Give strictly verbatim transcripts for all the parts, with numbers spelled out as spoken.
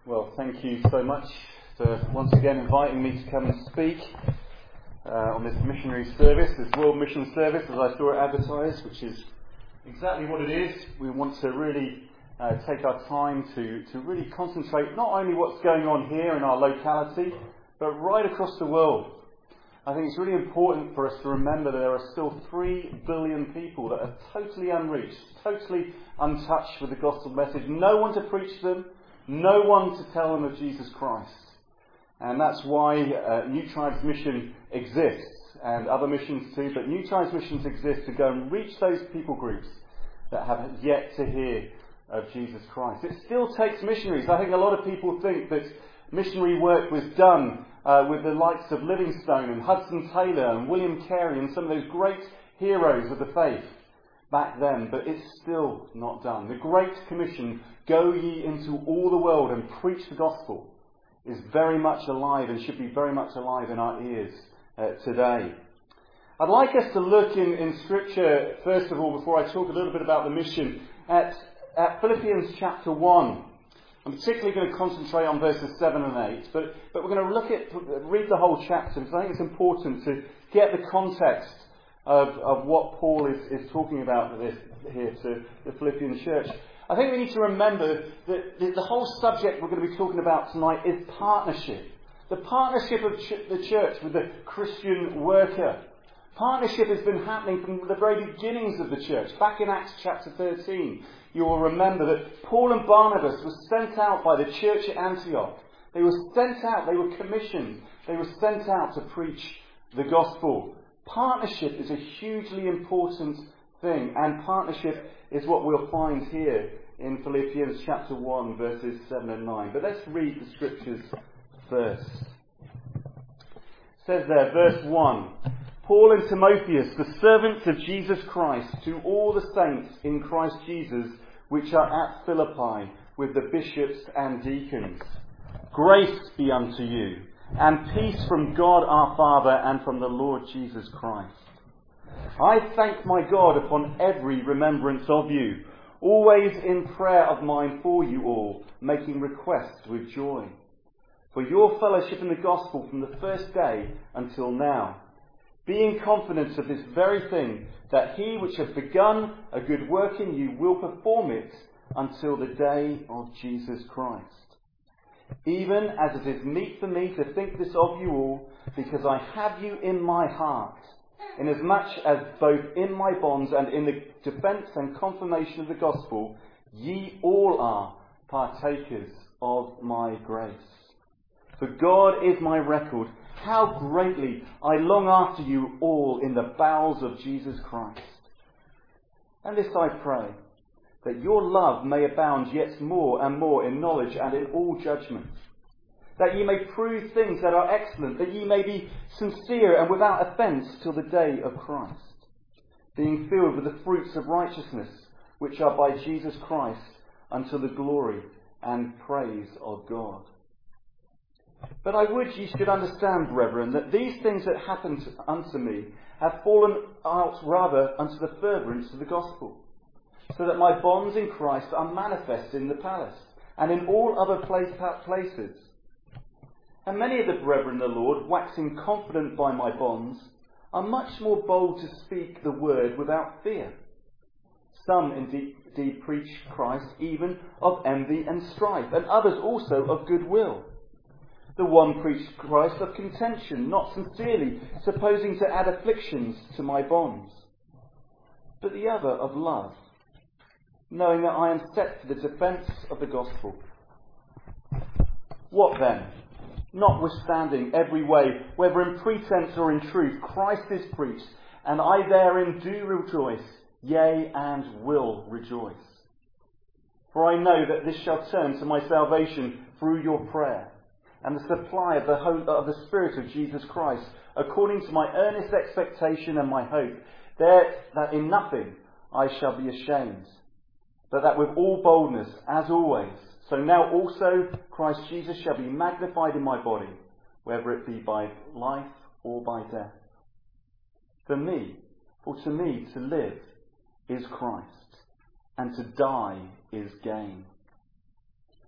Well, thank you so much for once again inviting me to come and speak uh, on this missionary service, this World Mission Service, as I saw it advertised, which is exactly what it is. We want to really uh, take our time to, to really concentrate not only what's going on here in our locality, but right across the world. I think it's really important for us to remember that there are still three billion people that are totally unreached, totally untouched with the gospel message. No one to preach to them, no one to tell them of Jesus Christ. And that's why uh, New Tribes Mission exists, and other missions too, but New Tribes Missions exists to go and reach those people groups that have yet to hear of Jesus Christ. It still takes missionaries. I think a lot of people think that missionary work was done uh, with the likes of Livingstone and Hudson Taylor and William Carey and some of those great heroes of the faith back then, but it's still not done. The Great Commission, go ye into all the world and preach the gospel, is very much alive and should be very much alive in our ears uh, today. I'd like us to look in, in Scripture, first of all, before I talk a little bit about the mission, at, at Philippians chapter one. I'm particularly going to concentrate on verses seven and eight, but, but we're going to look at, read the whole chapter, because I think it's important to get the context of, of what Paul is, is talking about this, here to the Philippian church. I think we need to remember that the, the whole subject we're going to be talking about tonight is partnership. The partnership of ch- the church with the Christian worker. Partnership has been happening from the very beginnings of the church. Back in Acts chapter thirteen, you will remember that Paul and Barnabas were sent out by the church at Antioch. They were sent out, they were commissioned, they were sent out to preach the gospel. Partnership is a hugely important thing, and partnership is what we'll find here in Philippians chapter one, verses seven and nine. But let's read the scriptures first. It says there, verse one, Paul and Timotheus, the servants of Jesus Christ, to all the saints in Christ Jesus, which are at Philippi, with the bishops and deacons. Grace be unto you, and peace from God our Father and from the Lord Jesus Christ. I thank my God upon every remembrance of you, always in prayer of mine for you all, making request with joy, for your fellowship in the gospel from the first day until now, being confident of this very thing, that he which hath begun a good work in you will perform it until the day of Jesus Christ. Even as it is meet for me to think this of you all, because I have you in my heart, inasmuch as both in my bonds and in the defence and confirmation of the gospel, ye all are partakers of my grace. For God is my record, how greatly I long after you all in the bowels of Jesus Christ. And this I pray, that your love may abound yet more and more in knowledge and in all judgment, that ye may prove things that are excellent, that ye may be sincere and without offence till the day of Christ, being filled with the fruits of righteousness, which are by Jesus Christ, unto the glory and praise of God. But I would ye should understand, brethren, that these things that happened unto me have fallen out rather unto the furtherance of the gospel, so that my bonds in Christ are manifest in the palace, and in all other place, places. And many of the brethren in the Lord, waxing confident by my bonds, are much more bold to speak the word without fear. Some indeed, indeed preach Christ even of envy and strife, and others also of goodwill. The one preached Christ of contention, not sincerely, supposing to add afflictions to my bonds. But the other of love, knowing that I am set for the defence of the gospel. What then? Notwithstanding every way, whether in pretence or in truth, Christ is preached, and I therein do rejoice, yea, and will rejoice. For I know that this shall turn to my salvation through your prayer, and the supply of the, hope, of the Spirit of Jesus Christ, according to my earnest expectation and my hope, that, that in nothing I shall be ashamed, but that with all boldness, as always, so now also Christ Jesus shall be magnified in my body, whether it be by life or by death. For me, for to me to live is Christ, and to die is gain.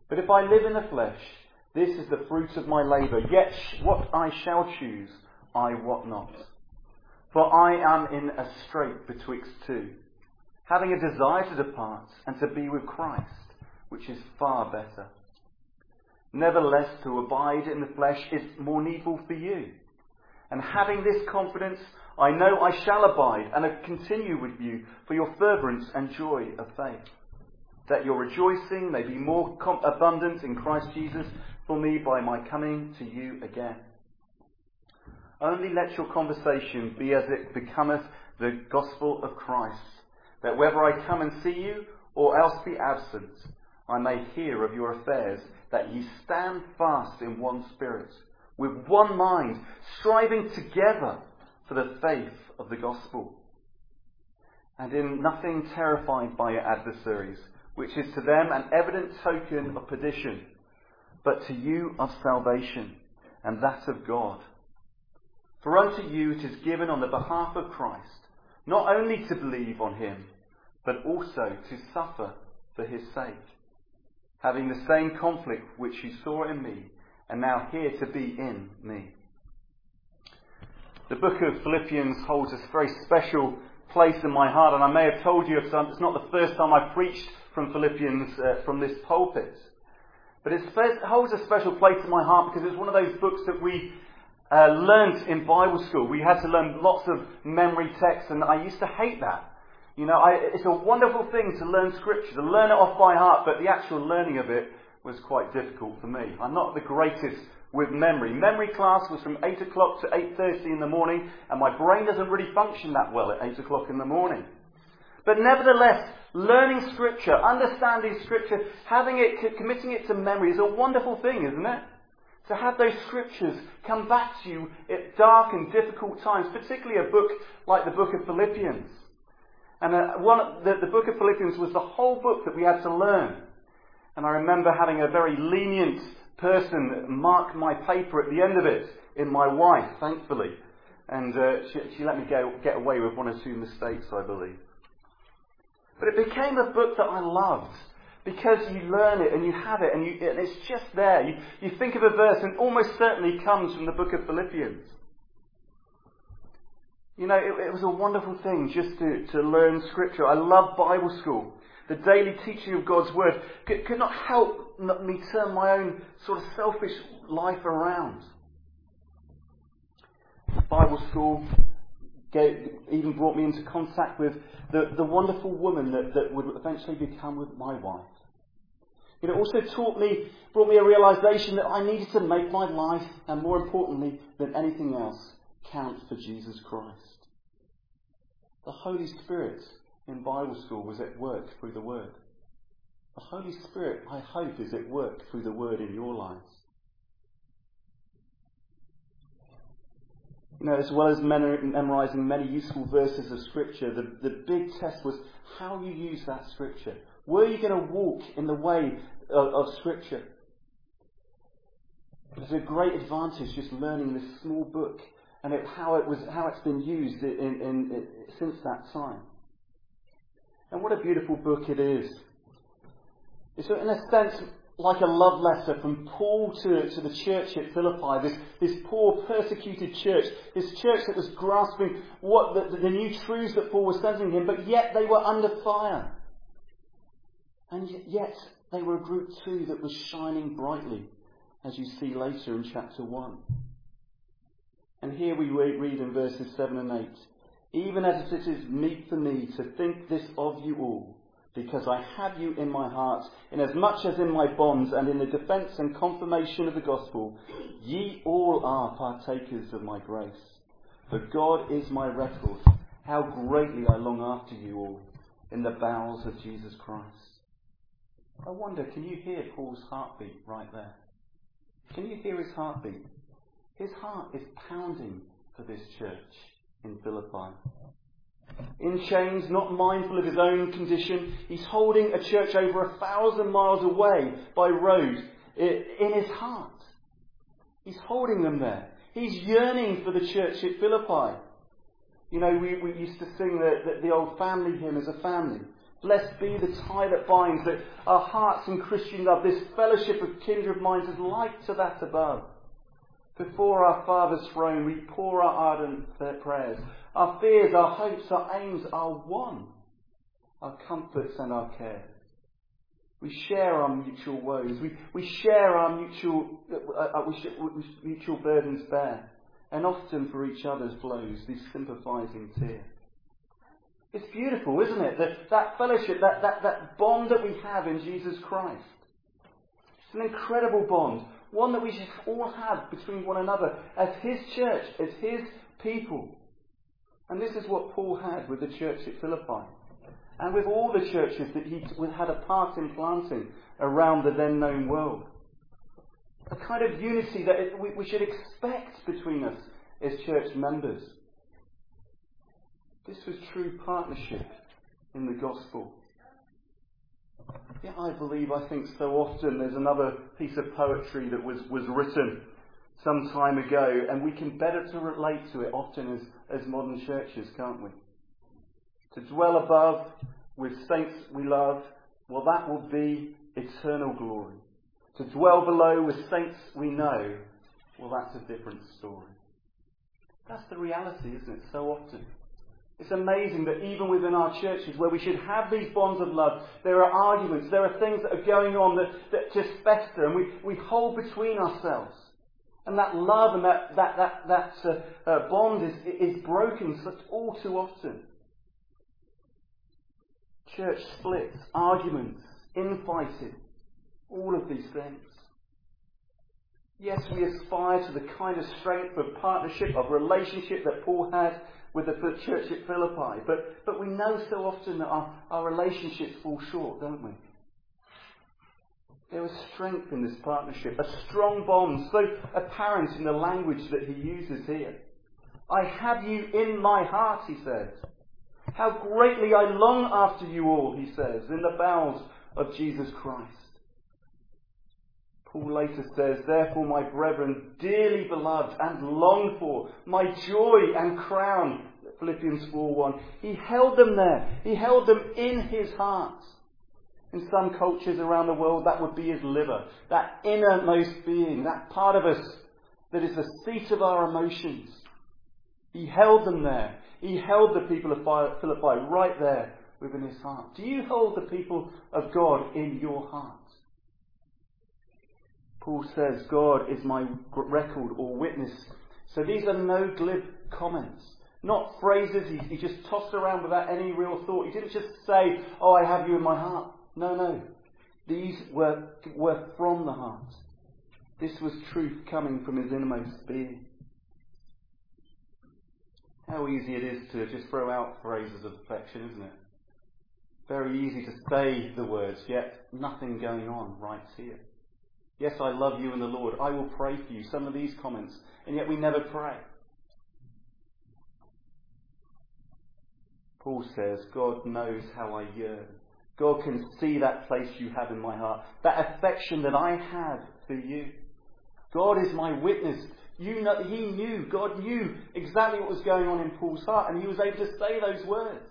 But if I live in the flesh, this is the fruit of my labour. Yet what I shall choose, I wot not. For I am in a strait betwixt two, having a desire to depart and to be with Christ, which is far better. Nevertheless, to abide in the flesh is more needful for you. And having this confidence, I know I shall abide and continue with you for your fervence and joy of faith, that your rejoicing may be more com- abundant in Christ Jesus for me by my coming to you again. Only let your conversation be as it becometh the gospel of Christ, that whether I come and see you or else be absent, I may hear of your affairs, that ye stand fast in one spirit, with one mind, striving together for the faith of the gospel, and in nothing terrified by your adversaries, which is to them an evident token of perdition, but to you of salvation, and that of God. For unto you it is given on the behalf of Christ, not only to believe on him, but also to suffer for his sake, having the same conflict which you saw in me, and now here to be in me. The book of Philippians holds a very special place in my heart, and I may have told you it's not the first time I've preached from Philippians uh, from this pulpit. But it holds a special place in my heart because it's one of those books that we uh, learnt in Bible school. We had to learn lots of memory texts, and I used to hate that. You know, I, it's a wonderful thing to learn Scripture, to learn it off by heart, but the actual learning of it was quite difficult for me. I'm not the greatest with memory. Memory class was from eight o'clock to eight thirty in the morning, and my brain doesn't really function that well at eight o'clock in the morning. But nevertheless, learning Scripture, understanding Scripture, having it, committing it to memory is a wonderful thing, isn't it? To have those Scriptures come back to you at dark and difficult times, particularly a book like the book of Philippians. And uh, one, the, the book of Philippians was the whole book that we had to learn. And I remember having a very lenient person mark my paper at the end of it, in my wife, thankfully. And uh, she, she let me go, get away with one or two mistakes, I believe. But it became a book that I loved, because you learn it and you have it and, you, and it's just there. You, you think of a verse and it almost certainly comes from the book of Philippians. You know, it, it was a wonderful thing just to, to learn Scripture. I love Bible school. The daily teaching of God's Word could, could not help me turn my own sort of selfish life around. Bible school gave, even brought me into contact with the, the wonderful woman that, that would eventually become with my wife. It also taught me, brought me a realization that I needed to make my life, and more importantly than anything else, count for Jesus Christ. The Holy Spirit in Bible school was at work through the Word. The Holy Spirit, I hope, is at work through the Word in your lives. You know, as well as memorising many useful verses of Scripture, the, the big test was how you use that Scripture. Were you going to walk in the way of, of Scripture? There's a great advantage just learning this small book and it, how it was, how it's been used in, in, in, since that time. And what a beautiful book it is. It's in a sense like a love letter from Paul to, to the church at Philippi, this, this poor persecuted church, this church that was grasping what the, the new truths that Paul was sending him, but yet they were under fire. And yet they were a group too that was shining brightly, as you see later in chapter one. And here we read in verses seven and eight, even as it is meet for me to think this of you all, because I have you in my heart, inasmuch as in my bonds and in the defence and confirmation of the gospel, ye all are partakers of my grace. For God is my record, how greatly I long after you all, in the bowels of Jesus Christ. I wonder, can you hear Paul's heartbeat right there? Can you hear his heartbeat? His heart is pounding for this church in Philippi. In chains, not mindful of his own condition, he's holding a church over a thousand miles away by road in his heart. He's holding them there. He's yearning for the church at Philippi. You know, we, we used to sing the, the, the old family hymn as a family. Blessed be the tie that binds, that our hearts in Christian love, this fellowship of kindred minds is like to that above. Before our Father's throne we pour our ardent prayers. Our fears, our hopes, our aims are one. Our comforts and our cares. We share our mutual woes. We, we share our mutual, uh, we sh- mutual burdens bear. And often for each other's blows, these sympathising tears. It's beautiful, isn't it? That, that fellowship, that, that, that bond that we have in Jesus Christ. It's an incredible bond. One that we should all have between one another as His church, as His people. And this is what Paul had with the church at Philippi. And with all the churches that he had a part in planting around the then known world. A kind of unity that we, we should expect between us as church members. This was true partnership in the gospel. Yet I believe, I think so often there's another piece of poetry that was, was written some time ago, and we can better to relate to it often as, as modern churches, can't we? To dwell above with saints we love, well, that will be eternal glory. To dwell below with saints we know, well, that's a different story. That's the reality, isn't it, so often? It's amazing that even within our churches where we should have these bonds of love, there are arguments, there are things that are going on that, that just fester and we, we hold between ourselves. And that love and that, that, that, that uh, uh, bond is, is broken such all too often. Church splits, arguments, infighting, all of these things. Yes, we aspire to the kind of strength of partnership, of relationship that Paul had with the church at Philippi. But, but we know so often that our, our relationships fall short, don't we? There was strength in this partnership, a strong bond, so apparent in the language that he uses here. I have you in my heart, he says. How greatly I long after you all, he says, in the bowels of Jesus Christ. Paul later says, therefore, my brethren, dearly beloved and longed for, my joy and crown, Philippians four one. He held them there. He held them in his heart. In some cultures around the world, that would be his liver, that innermost being, that part of us that is the seat of our emotions. He held them there. He held the people of Philippi right there within his heart. Do you hold the people of God in your heart? Paul says, God is my record or witness. So these are no glib comments. Not phrases he, he just tossed around without any real thought. He didn't just say, oh, I have you in my heart. No, no. These were, were from the heart. This was truth coming from his innermost being. How easy it is to just throw out phrases of affection, isn't it? Very easy to say the words, yet nothing going on right here. Yes, I love you in the Lord. I will pray for you. Some of these comments. And yet we never pray. Paul says, God knows how I yearn. God can see that place you have in my heart. That affection that I have for you. God is my witness. You know, he knew, God knew exactly what was going on in Paul's heart. And he was able to say those words.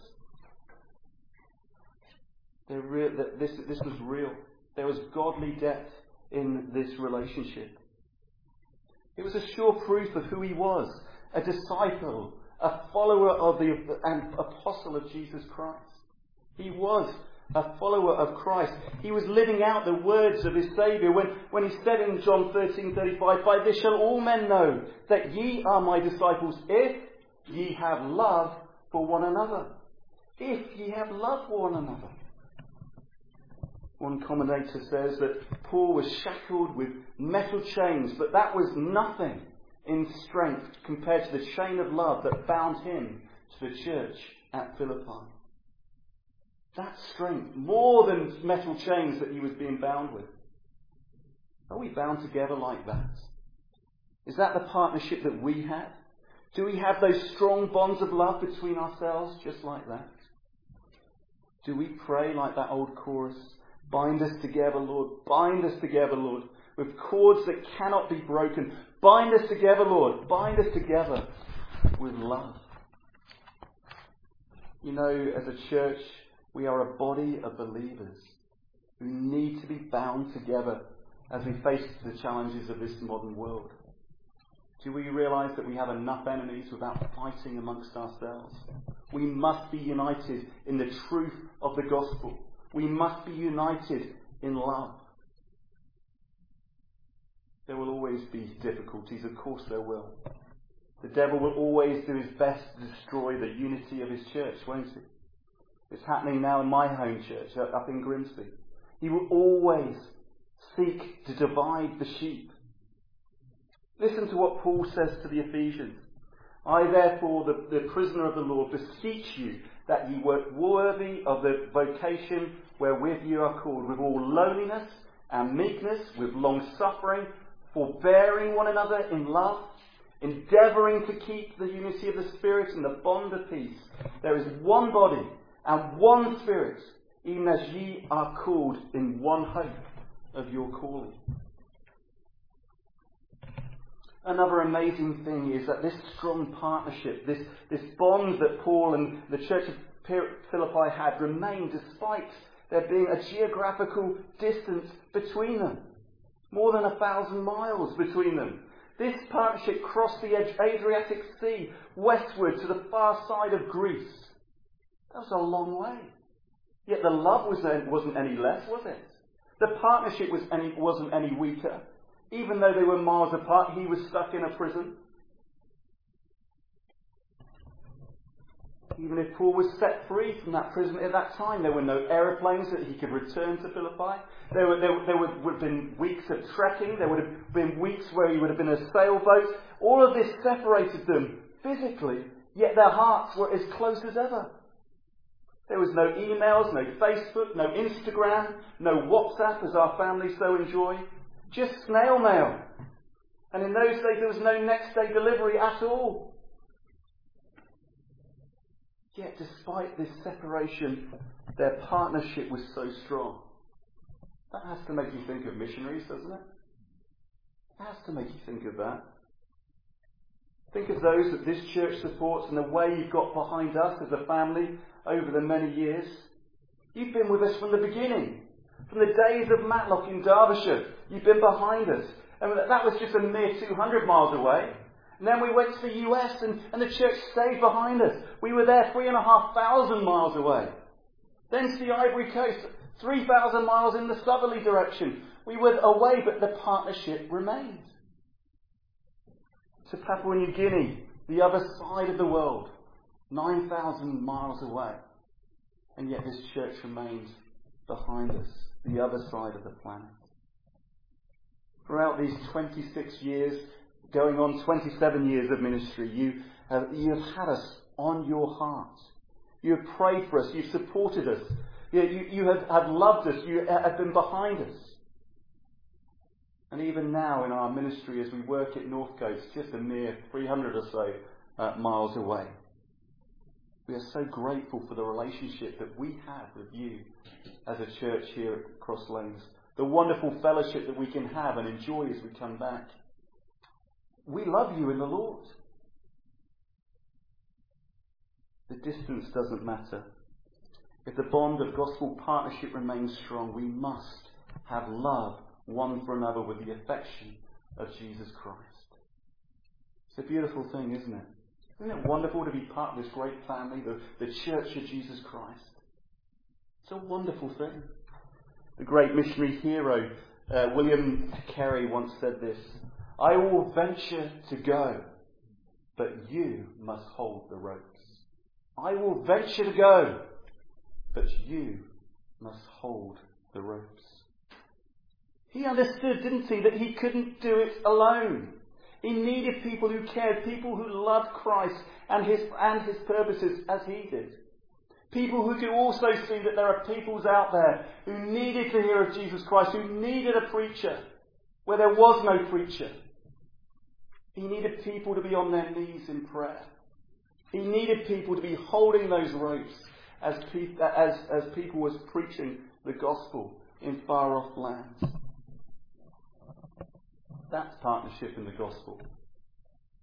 They're real, this, this was real. There was godly depth in this relationship. It was a sure proof of who he was, a disciple, a follower of the and apostle of Jesus Christ. He was a follower of Christ. He was living out the words of his Saviour when, when he said in John thirteen thirty-five, by this shall all men know that ye are my disciples, if ye have love for one another. If ye have love for one another. One commentator says that Paul was shackled with metal chains, but that was nothing in strength compared to the chain of love that bound him to the church at Philippi. That strength, more than metal chains that he was being bound with. Are we bound together like that? Is that the partnership that we have? Do we have those strong bonds of love between ourselves just like that? Do we pray like that old chorus? Bind us together, Lord. Bind us together, Lord, with cords that cannot be broken. Bind us together, Lord. Bind us together with love. You know, as a church, We are a body of believers who need to be bound together as we face the challenges of this modern world. Do we realise that we have enough enemies without fighting amongst ourselves? We must be united in the truth of the gospel. We must be united in love. There will always be difficulties, of course there will. The devil will always do his best to destroy the unity of his church, won't he? It's happening now in my home church up in Grimsby. He will always seek to divide the sheep. Listen to what Paul says to the Ephesians. I therefore, the, the prisoner of the Lord, beseech you that ye work worthy of the vocation wherewith you are called, with all lowliness and meekness, with long suffering, forbearing one another in love, endeavouring to keep the unity of the Spirit in the bond of peace. There is one body and one Spirit, even as ye are called in one hope of your calling. Another amazing thing is that this strong partnership, this, this bond that Paul and the church of Philippi had, remained despite there being a geographical distance between them. More than a thousand miles between them. This partnership crossed the Adriatic Sea westward to the far side of Greece. That was a long way. Yet the love was, wasn't any less, was it? The partnership was any, wasn't any weaker. Even though they were miles apart, he was stuck in a prison. Even if Paul was set free from that prison at that time, there were no aeroplanes that he could return to Philippi. There, were, there, there would, would have been weeks of trekking. There would have been weeks where he would have been a sailboat. All of this separated them physically, yet their hearts were as close as ever. There was no emails, no Facebook, no Instagram, no WhatsApp as our families so enjoy. Just snail mail. And in those days there was no next day delivery at all. Yet despite this separation, their partnership was so strong. That has to make you think of missionaries, doesn't it? It has to make you think of that. Think of those that this church supports and the way you've got behind us as a family over the many years. You've been with us from the beginning. From the days of Matlock in Derbyshire, you've been behind us. And that was just a mere two hundred miles away. And then we went to the U S and, and the church stayed behind us. We were there three and a half thousand miles away. Then to the Ivory Coast, three thousand miles in the southerly direction. We were away, but the partnership remained. To Papua New Guinea, the other side of the world, nine thousand miles away. And yet this church remains behind us, the other side of the planet. Throughout these twenty-six years, going on twenty-seven years of ministry, you have, you have had us on your heart. You have prayed for us. You've supported us. You, you, you have, have loved us. You have been behind us. And even now in our ministry as we work at North Coast, just a mere three hundred or so uh, miles away, we are so grateful for the relationship that we have with you as a church here at Cross Lanes. The wonderful fellowship that we can have and enjoy as we come back. We love you in the Lord. The distance doesn't matter. If the bond of gospel partnership remains strong, we must have love one for another with the affection of Jesus Christ. It's a beautiful thing, isn't it? Isn't it wonderful to be part of this great family, the, the Church of Jesus Christ? It's a wonderful thing. The great missionary hero, uh, William Carey, once said this: I will venture to go, but you must hold the ropes. I will venture to go, but you must hold the ropes. He understood, didn't he, that he couldn't do it alone. He needed people who cared, people who loved Christ and his, and his purposes as he did. People who could also see that there are peoples out there who needed to hear of Jesus Christ, who needed a preacher where there was no preacher. He needed people to be on their knees in prayer. He needed people to be holding those ropes as, pe- as, as people was preaching the gospel in far off lands. That's partnership in the gospel.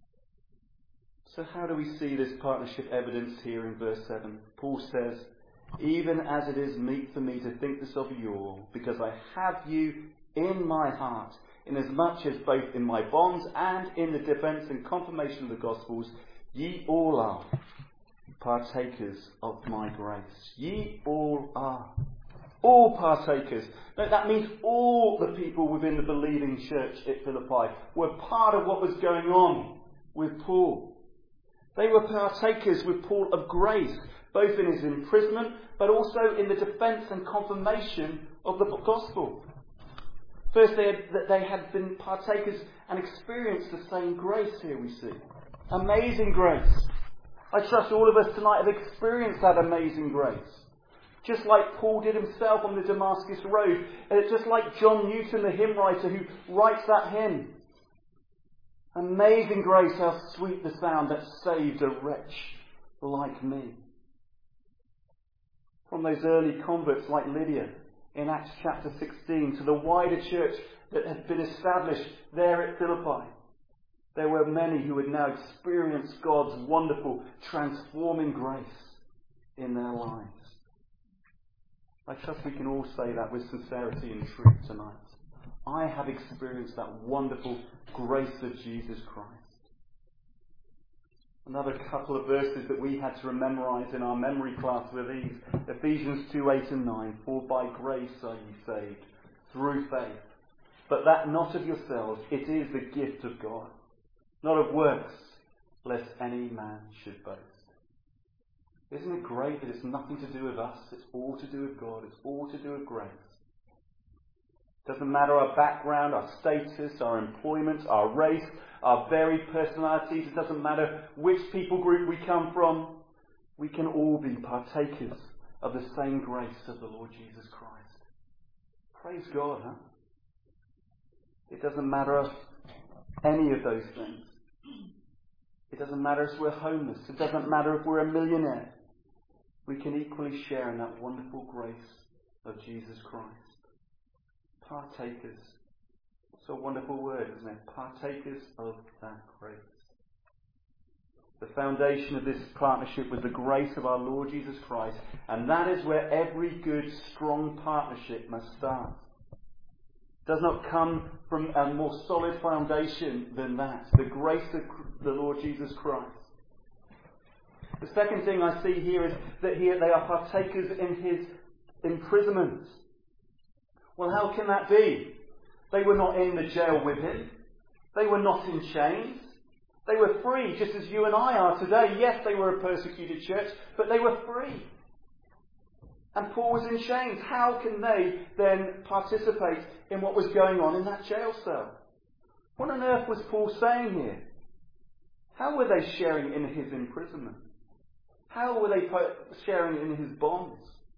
So how do we see this partnership evidenced here in verse seven? Paul says, even as it is meet for me to think this of you all, because I have you in my heart, inasmuch as both in my bonds and in the defence and confirmation of the Gospels, ye all are partakers of my grace. Ye all are. All partakers. No, that means all the people within the believing church at Philippi were part of what was going on with Paul. They were partakers with Paul of grace, both in his imprisonment, but also in the defence and confirmation of the gospel. First, they had, they had been partakers and experienced the same grace here, we see. Amazing grace. I trust all of us tonight have experienced that amazing grace. Just like Paul did himself on the Damascus Road. And just like John Newton, the hymn writer, who writes that hymn. Amazing grace, how sweet the sound that saved a wretch like me. From those early converts like Lydia in Acts chapter sixteen to the wider church that had been established there at Philippi, there were many who had now experienced God's wonderful transforming grace in their lives. I trust we can all say that with sincerity and truth tonight. I have experienced that wonderful grace of Jesus Christ. Another couple of verses that we had to memorize in our memory class were these. Ephesians two, eight and nine. For by grace are ye saved, through faith. But that not of yourselves, it is the gift of God. Not of works, lest any man should boast. Isn't it great that it's nothing to do with us? It's all to do with God. It's all to do with grace. It doesn't matter our background, our status, our employment, our race, our varied personalities. It doesn't matter which people group we come from. We can all be partakers of the same grace of the Lord Jesus Christ. Praise God, huh? It doesn't matter any of those things. It doesn't matter if we're homeless. It doesn't matter if we're a millionaire. We can equally share in that wonderful grace of Jesus Christ. Partakers. It's a wonderful word, isn't it? Partakers of that grace. The foundation of this partnership was the grace of our Lord Jesus Christ, and that is where every good, strong partnership must start. It does not come from a more solid foundation than that. The grace of the Lord Jesus Christ. The second thing I see here is that here they are partakers in his imprisonment. Well, how can that be? They were not in the jail with him. They were not in chains. They were free, just as you and I are today. Yes, they were a persecuted church, but they were free. And Paul was in chains. How can they then participate in what was going on in that jail cell? What on earth was Paul saying here? How were they sharing in his imprisonment? How were they sharing in his bonds?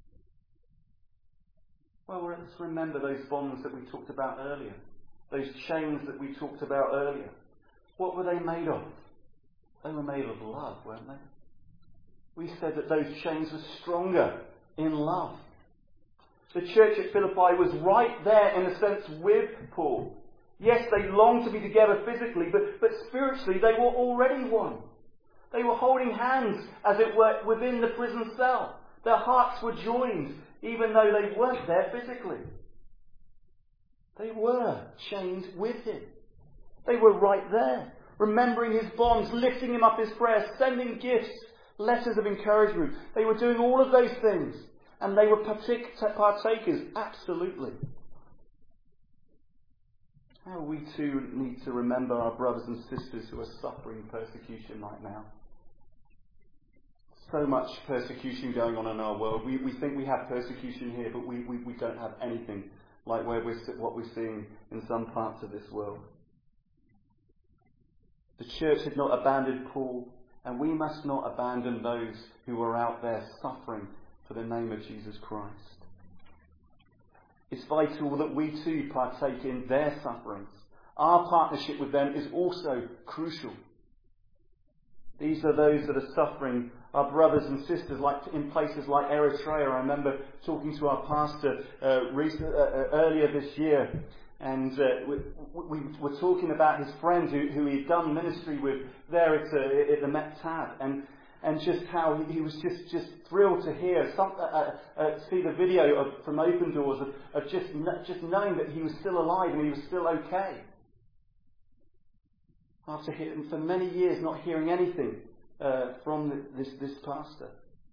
Well, let's remember those bonds that we talked about earlier. Those chains that we talked about earlier. What were they made of? They were made of love, weren't they? We said that those chains were stronger in love. The church at Philippi was right there, in a sense, with Paul. Yes, they longed to be together physically, but, but spiritually they were already one. They were holding hands, as it were, within the prison cell. Their hearts were joined, even though they weren't there physically. They were chained with him. They were right there, remembering his bonds, lifting him up his prayers, sending gifts, letters of encouragement. They were doing all of those things, and they were partakers, absolutely. How we too need to remember our brothers and sisters who are suffering persecution right now. So much persecution going on in our world. We, we think we have persecution here, but we, we, we don't have anything like where we're, what we're seeing in some parts of this world. The church had not abandoned Paul, and we must not abandon those who are out there suffering for the name of Jesus Christ. It's vital that we too partake in their sufferings. Our partnership with them is also crucial. These are those that are suffering, our brothers and sisters, like in places like Eritrea. I remember talking to our pastor uh, recent, uh, earlier this year, and uh, we, we were talking about his friend who, who he'd done ministry with there at, uh, at the Met Tab. And, and just how he was just, just thrilled to hear, some, uh, uh, uh, see the video of, from Open Doors of, of just, just knowing that he was still alive and he was still okay. After hearing, for many years not hearing anything uh, from the, this, this pastor.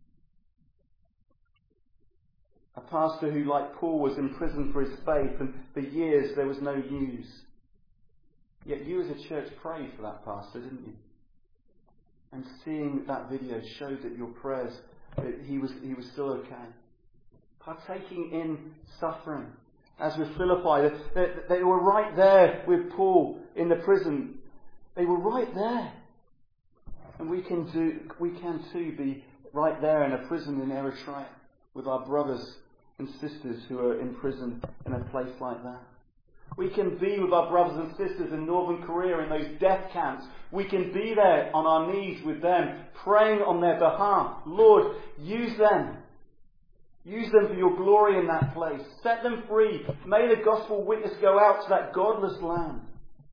A pastor who, like Paul, was in prison for his faith, and for years there was no news. Yet you as a church prayed for that pastor, didn't you? And seeing that video showed that your prayers, that he was he was still okay. Partaking in suffering. As with Philippi, they, they were right there with Paul in the prison. They were right there. And we can do we can too be right there in a prison in Eritrea with our brothers and sisters who are in prison in a place like that. We can be with our brothers and sisters in Northern Korea in those death camps. We can be there on our knees with them, praying on their behalf. Lord, use them. Use them for your glory in that place. Set them free. May the gospel witness go out to that godless land.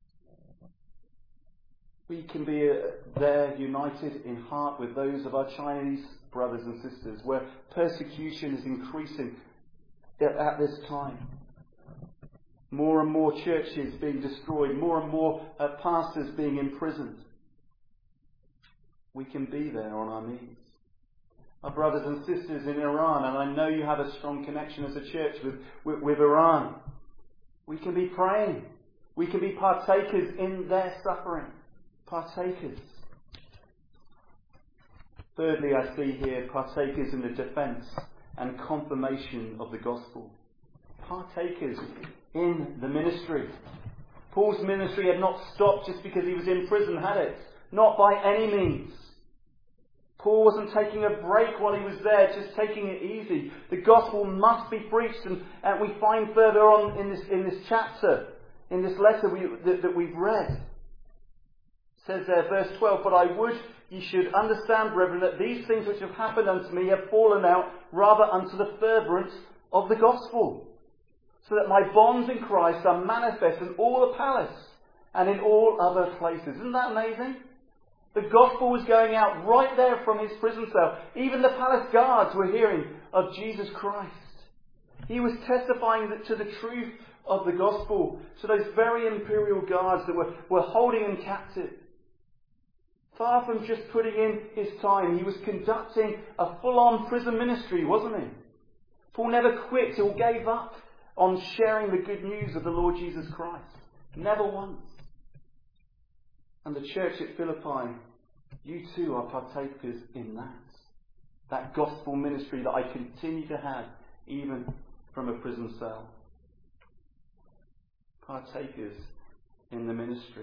We can be uh, there united in heart with those of our Chinese brothers and sisters, where persecution is increasing at, at this time. More and more churches being destroyed, more and more uh, pastors being imprisoned. We can be there on our knees. Our brothers and sisters in Iran, and I know you have a strong connection as a church with, with, with Iran. We can be praying. We can be partakers in their suffering. Partakers. Thirdly, I see here partakers in the defence and confirmation of the gospel. Partakers in the ministry. Paul's ministry had not stopped just because he was in prison, had it? Not by any means. Paul wasn't taking a break while he was there, just taking it easy. The gospel must be preached, and, and we find further on in this in this chapter, in this letter we, that, that we've read. It says there, verse twelve, "But I would ye should understand, brethren, that these things which have happened unto me have fallen out rather unto the furtherance of the gospel, so that my bonds in Christ are manifest in all the palace and in all other places." Isn't that amazing? The gospel was going out right there from his prison cell. Even the palace guards were hearing of Jesus Christ. He was testifying to the truth of the gospel to those very imperial guards that were, were holding him captive. Far from just putting in his time, he was conducting a full-on prison ministry, wasn't he? Paul never quit or gave up on sharing the good news of the Lord Jesus Christ. Never once. And the church at Philippi, you too are partakers in that. That gospel ministry that I continue to have even from a prison cell. Partakers in the ministry.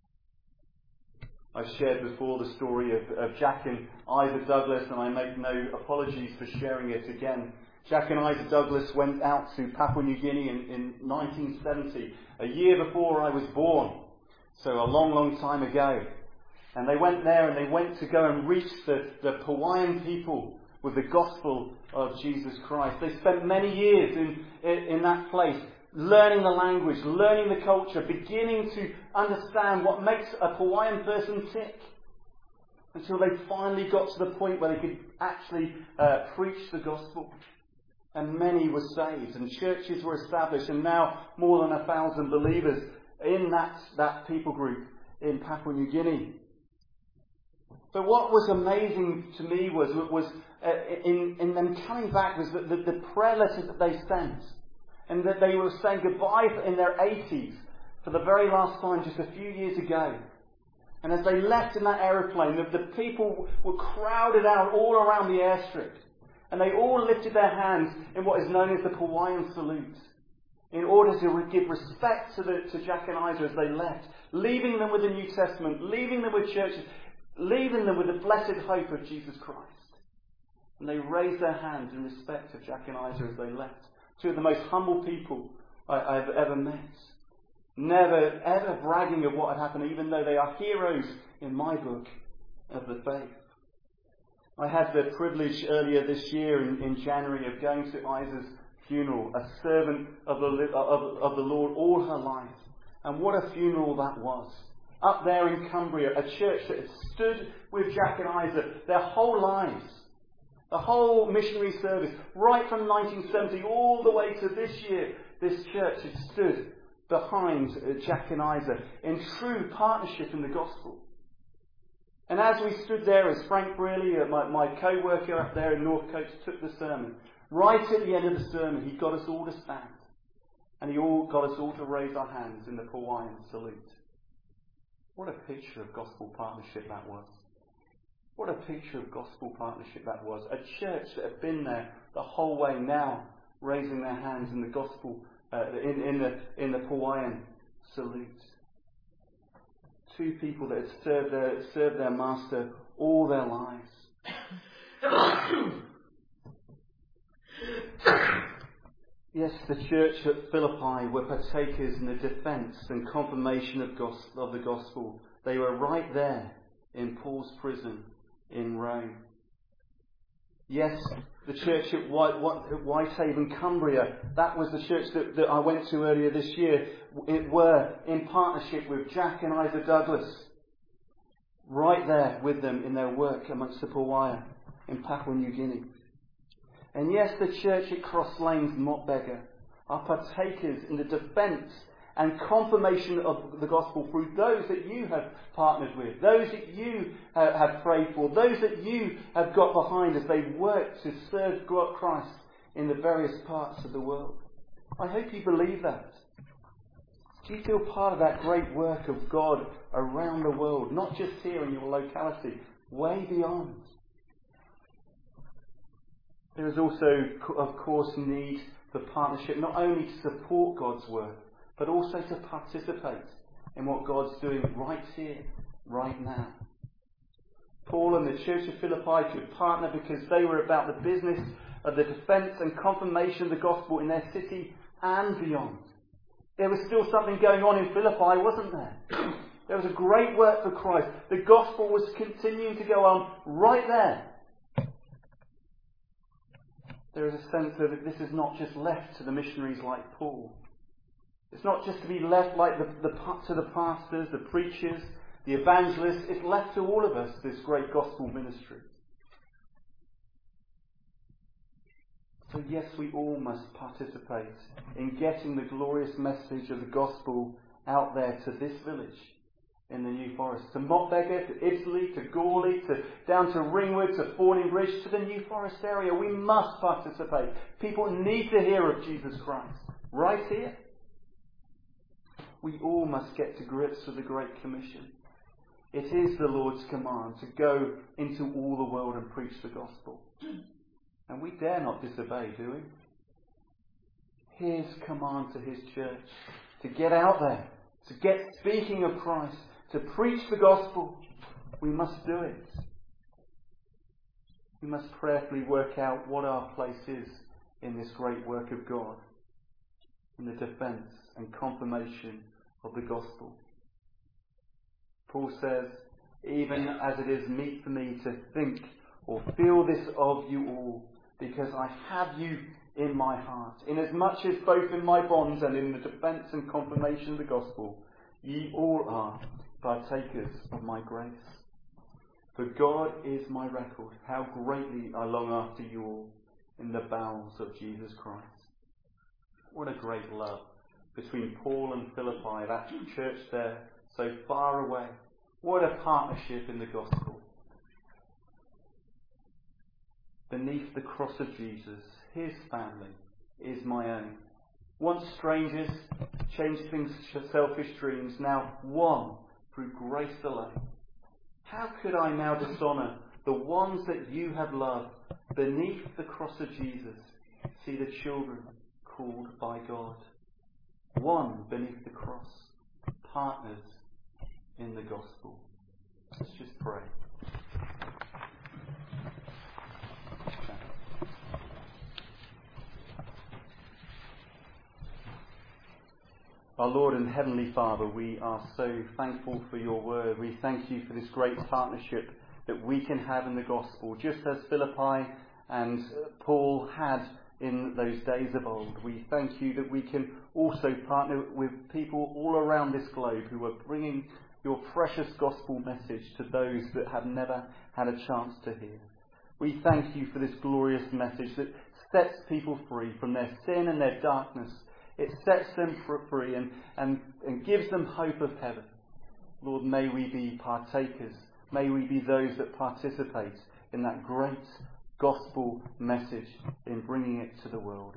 I've shared before the story of, of Jack and Isa Douglas, and I make no apologies for sharing it again. Jack and Isa Douglas went out to Papua New Guinea in, in nineteen seventy, a year before I was born. So a long, long time ago. And they went there and they went to go and reach the, the Hawaiian people with the gospel of Jesus Christ. They spent many years in, in, in that place, learning the language, learning the culture, beginning to understand what makes a Hawaiian person tick. Until they finally got to the point where they could actually uh, preach the gospel. And many were saved and churches were established, and now more than a thousand believers in that, that people group in Papua New Guinea. But what was amazing to me was, was uh, in, in them coming back was the, the, the prayer letters that they sent. And that they were saying goodbye in their eighties for the very last time just a few years ago. And as they left in that aeroplane, the, the people were crowded out all around the airstrip. And they all lifted their hands in what is known as the Hawaiian salute, in order to give respect to, the, to Jack and Isa as they left, leaving them with the New Testament, leaving them with churches, leaving them with the blessed hope of Jesus Christ. And they raised their hands in respect of Jack and Isa as they left. Two of the most humble people I, I've ever met. Never, ever bragging of what had happened, even though they are heroes in my book of the faith. I had the privilege earlier this year in, in January of going to Isa's funeral, a servant of the, of, of the Lord all her life. And what a funeral that was. up there in Cumbria, a church that had stood with Jack and Isa their whole lives. The whole missionary service, right from nineteen seventy all the way to this year, this church had stood behind Jack and Isa in true partnership in the gospel. And as we stood there, as Frank Brearley, my, my co-worker up there in Northcote, took the sermon, right at the end of the sermon, he got us all to stand. And he all got us all to raise our hands in the Hawaiian salute. What a picture of gospel partnership that was. What a picture of gospel partnership that was. A church that had been there the whole way, now raising their hands in the gospel, uh, in, in the in the Hawaiian salute. Two people that had served their, served their master all their lives. Yes, the church at Philippi were partakers in the defence and confirmation of, gospel, of the gospel. They were right there in Paul's prison in Rome. Yes, the church at White, Whitehaven, Cumbria, that was the church that, that I went to earlier this year. It were in partnership with Jack and Isa Douglas. Right there with them in their work amongst the Pauaia in Papua New Guinea. And yes, the church at Cross Lanes, Motbega, are partakers in the defence and confirmation of the gospel through those that you have partnered with, those that you uh, have prayed for, those that you have got behind as they work to serve God Christ in the various parts of the world. I hope you believe that. Do you feel part of that great work of God around the world, not just here in your locality, way beyond? There is also, of course, need for partnership, not only to support God's work, but also to participate in what God's doing right here, right now. Paul and the Church of Philippi could partner because they were about the business of the defence and confirmation of the gospel in their city and beyond. There was still something going on in Philippi, wasn't there? There was a great work for Christ. The gospel was continuing to go on right there. There is a sense that this is not just left to the missionaries like Paul. It's not just to be left like the, the, to the pastors, the preachers, the evangelists. It's left to all of us, this great gospel ministry. So yes, we all must participate in getting the glorious message of the gospel out there to this village in the New Forest, to Motbega, to Ibsley, to Gourley, to down to Ringwood, to Fordingbridge, to the New Forest area. We must participate. People need to hear of Jesus Christ right here. We all must get to grips with the Great Commission. It is the Lord's command to go into all the world and preach the gospel. And we dare not disobey, do we? His command to his church to get out there, to get speaking of Christ, to preach the gospel. We must do it. We must prayerfully work out what our place is in this great work of God, in the defence and confirmation of the gospel. Paul says, even as it is meet for me to think or feel this of you all, because I have you in my heart, inasmuch as both in my bonds and in the defence and confirmation of the gospel, ye all are partakers of my grace. For God is my record, how greatly I long after you all in the bowels of Jesus Christ. What a great love between Paul and Philippi, that church there so far away. What a partnership in the gospel. Beneath the cross of Jesus, his family is my own. Once strangers, changelings, selfish dreams, now one through grace alone. How could I now dishonour the ones that you have loved? Beneath the cross of Jesus, see the children called by God. One beneath the cross, partners in the gospel. Let's just pray. Our Lord and Heavenly Father, we are so thankful for your word. We thank you for this great partnership that we can have in the gospel, just as Philippi and Paul had in those days of old. We thank you that we can also partner with people all around this globe who are bringing your precious gospel message to those that have never had a chance to hear. We thank you for this glorious message that sets people free from their sin and their darkness. It sets them free and, and, and gives them hope of heaven. Lord, may we be partakers. May we be those that participate in that great gospel message in bringing it to the world.